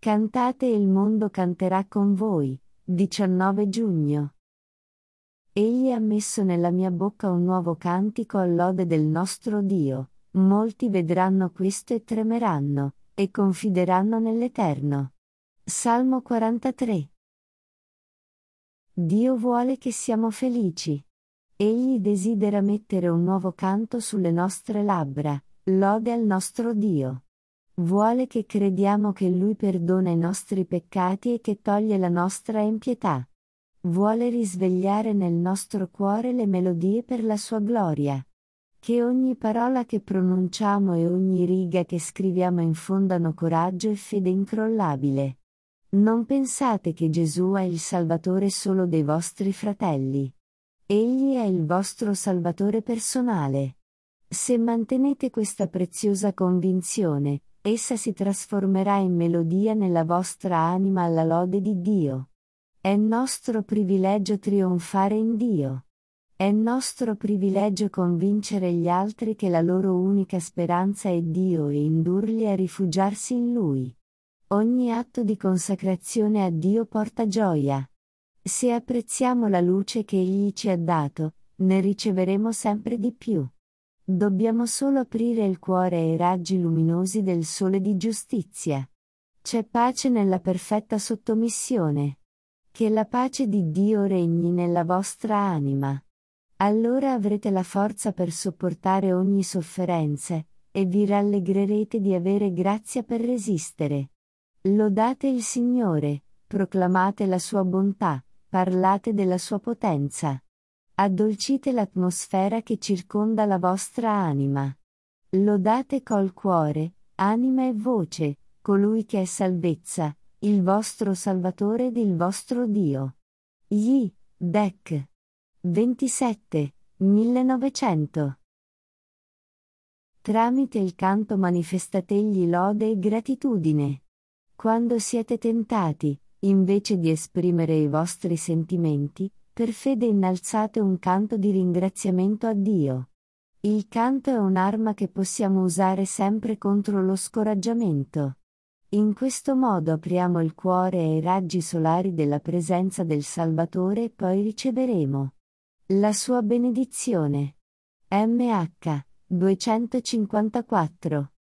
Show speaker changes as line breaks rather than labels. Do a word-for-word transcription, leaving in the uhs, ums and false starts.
Cantate e il mondo canterà con voi. diciannove giugno. Egli ha messo nella mia bocca un nuovo cantico all'ode del nostro Dio. Molti vedranno questo e tremeranno, e confideranno nell'Eterno. Salmo quarantatré. Dio vuole che siamo felici. Egli desidera mettere un nuovo canto sulle nostre labbra, lode al nostro Dio. Vuole che crediamo che Lui perdona i nostri peccati e che toglie la nostra impietà. Vuole risvegliare nel nostro cuore le melodie per la sua gloria. Che ogni parola che pronunciamo e ogni riga che scriviamo infondano coraggio e fede incrollabile. Non pensate che Gesù è il Salvatore solo dei vostri fratelli. Egli è il vostro Salvatore personale. Se mantenete questa preziosa convinzione, essa si trasformerà in melodia nella vostra anima alla lode di Dio. È nostro privilegio trionfare in Dio. È nostro privilegio convincere gli altri che la loro unica speranza è Dio e indurli a rifugiarsi in Lui. Ogni atto di consacrazione a Dio porta gioia. Se apprezziamo la luce che Egli ci ha dato, ne riceveremo sempre di più. Dobbiamo solo aprire il cuore ai raggi luminosi del sole di giustizia. C'è pace nella perfetta sottomissione. Che la pace di Dio regni nella vostra anima. Allora avrete la forza per sopportare ogni sofferenza, e vi rallegrerete di avere grazia per resistere. Lodate il Signore, proclamate la sua bontà, parlate della sua potenza. Addolcite l'atmosfera che circonda la vostra anima. Lodate col cuore, anima e voce, colui che è salvezza, il vostro Salvatore ed il vostro Dio. Gli, Dec. ventisette, millenovecento. Tramite il canto manifestategli lode e gratitudine. Quando siete tentati, invece di esprimere i vostri sentimenti, per fede innalzate un canto di ringraziamento a Dio. Il canto è un'arma che possiamo usare sempre contro lo scoraggiamento. In questo modo apriamo il cuore ai raggi solari della presenza del Salvatore e poi riceveremo la sua benedizione. M H duecentocinquantaquattro